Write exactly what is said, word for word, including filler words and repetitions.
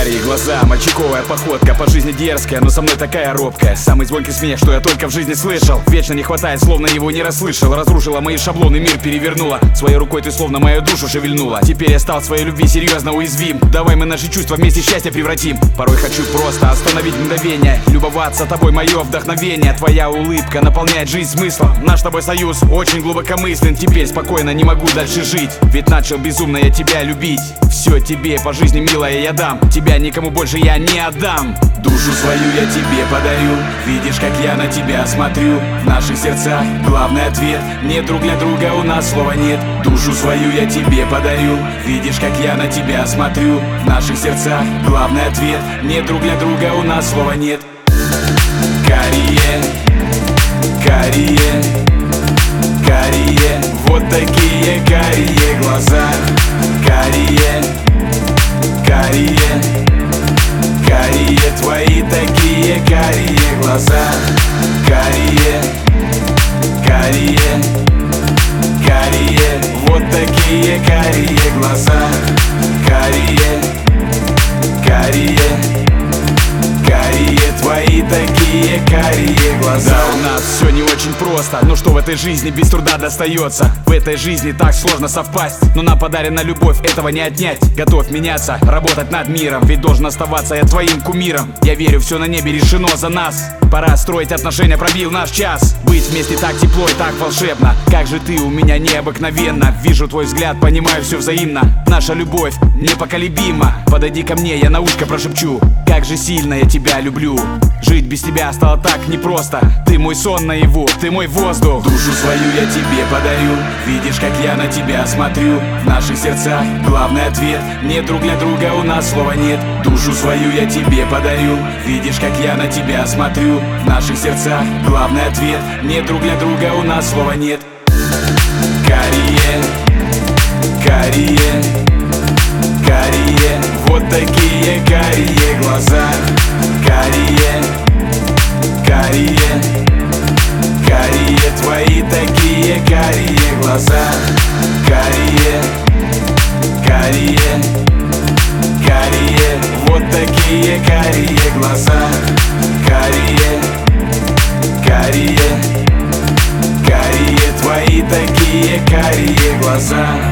Карие глаза, мальчиковая походка, по жизни дерзкая, но со мной такая робкая. Самый звонкий смех, что я только в жизни слышал. Вечно не хватает, словно его не расслышал. Разрушила мои шаблоны, мир перевернула. Своей рукой ты словно мою душу шевельнула. Теперь я стал в своей любви серьезно уязвим. Давай мы наши чувства вместе в счастье превратим. Порой хочу просто остановить мгновение, любоваться тобой, мое вдохновение. Твоя улыбка наполняет жизнь смыслом. Наш с тобой союз очень глубокомыслен. Теперь спокойно не могу дальше жить, ведь начал безумно я тебя любить. Все тебе по жизни, милая, я дам. Тебя никому больше я не отдам. Душу свою я тебе подарю. Видишь, как я на тебя смотрю. В наших сердцах главный ответ. Нет друг для друга, у нас слова нет. Душу свою я тебе подарю. Видишь, как я на тебя смотрю. В наших сердцах главный ответ. Нет друг для друга, у нас слова нет. Карие, карие, карие, вот такие карие глаза. Карие, карие, карие, твои такие карие глаза. Карие, карие, карие, вот такие карие глаза. Карие, карие, карие, твои такие карие глаза. Да, у нас все не очень просто, но что в этой жизни без труда достается. В этой жизни так сложно совпасть, но нам подарена любовь, этого не отнять. Готов меняться, работать над миром, ведь должен оставаться я твоим кумиром. Я верю, все на небе решено за нас. Пора строить отношения, пробил наш час. Быть вместе так тепло и так волшебно. Как же ты у меня необыкновенно. Вижу твой взгляд, понимаю, все взаимно. Наша любовь непоколебима. Подойди ко мне, я на ушко прошепчу. Как же сильно я тебя люблю. Жить без тебя стало так непросто. Ты мой сон наяву, ты мой воздух. Душу свою я тебе подарю. Видишь, как я на тебя смотрю. В наших сердцах главный ответ. Нет друг для друга, у нас слова нет. Душу свою я тебе подарю. Видишь, как я на тебя смотрю. В наших сердцах главный ответ. Нет друг для друга, у нас слова нет. Карие, карие, карие, вот такие карие глаза. Карие, карие, карие, твои такие карие глаза. Карие, карие, карие, вот такие карие глаза. Карие, карие, карие, твои такие карие глаза.